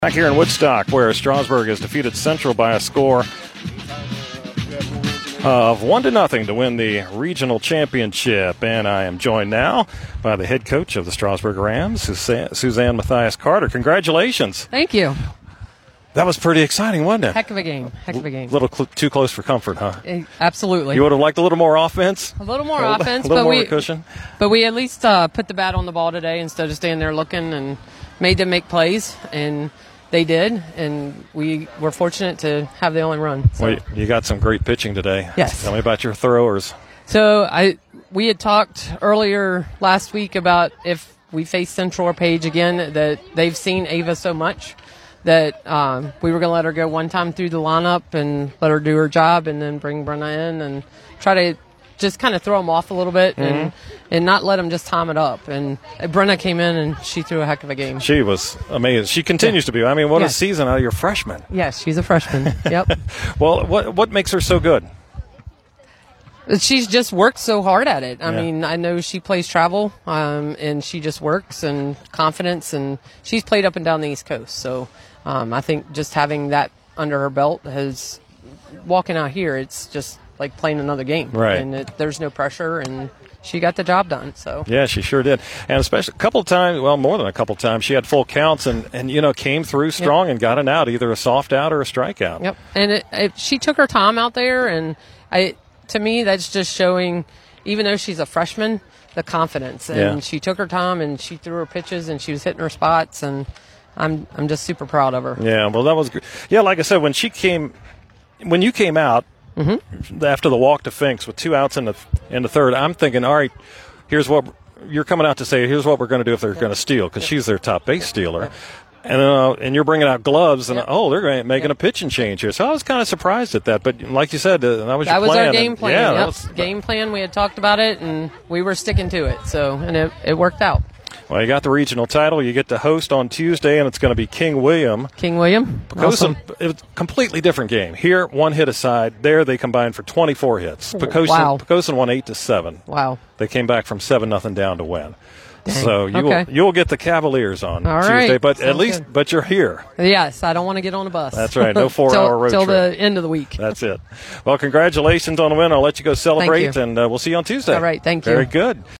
Back here in Woodstock, where Strasburg has defeated Central by a score of 1-0 to win the regional championship. And I am joined now by the head coach of the Strasburg Rams, Suzanne Matthias Carter. Congratulations. Thank you. That was pretty exciting, wasn't it? Heck of a game. A little too close for comfort, huh? Absolutely. You would have liked a little more offense? A little more offense, a little more cushion. But we at least put the bat on the ball today instead of standing there looking and made them make plays. And they did, and we were fortunate to have the only run. So. Well, you got some great pitching today. Yes. Tell me about your throwers. So we had talked earlier last week about if we face Central or Page again, that they've seen Ava so much that we were going to let her go one time through the lineup and let her do her job and then bring Brenna in and try to just kind of throw them off a little bit and not let them just time it up. And Brenna came in and she threw a heck of a game. She was amazing. She continues to be. I mean, what a season out of your freshman. Yes, she's a freshman. Yep. Well, what makes her so good? She's just worked so hard at it. I mean, I know she plays travel, and she just works and confidence, and she's played up and down the East Coast. So I think just having that under her belt has, walking out here, it's just like playing another game. Right. And there's no pressure, and she got the job done. So yeah, she sure did. And especially a couple of times, well, more than a couple of times, she had full counts and came through strong and got an out, either a soft out or a strikeout. Yep. And she took her time out there, and to me, that's just showing, even though she's a freshman, the confidence. And she took her time, and she threw her pitches, and she was hitting her spots, and I'm just super proud of her. Yeah, well, that was good. Yeah, like I said, when you came out after the walk to Finks with 2 outs in the third, I'm thinking, all right, here's what you're coming out to say. Here's what we're going to do if they're going to steal, because she's their top base stealer. And you're bringing out gloves, and they're making a pitching change here. So I was kind of surprised at that. But like you said, that was your plan. That was our game plan. Yeah, game plan. We had talked about it, and we were sticking to it. So, and it worked out. Well, you got the regional title. You get to host on Tuesday, and it's going to be King William. Awesome. It's a completely different game. Here, 1 hit aside. There, they combined for 24 hits. Poquoson won 8-7. Wow. They came back from 7-0 down to win. Dang. So you'll get the Cavaliers on Tuesday, but at least you're here. Yes, I don't want to get on a bus. That's right. No 4-hour road trip till the end of the week. That's it. Well, congratulations on the win. I'll let you go celebrate, and we'll see you on Tuesday. All right, thank you. Very good.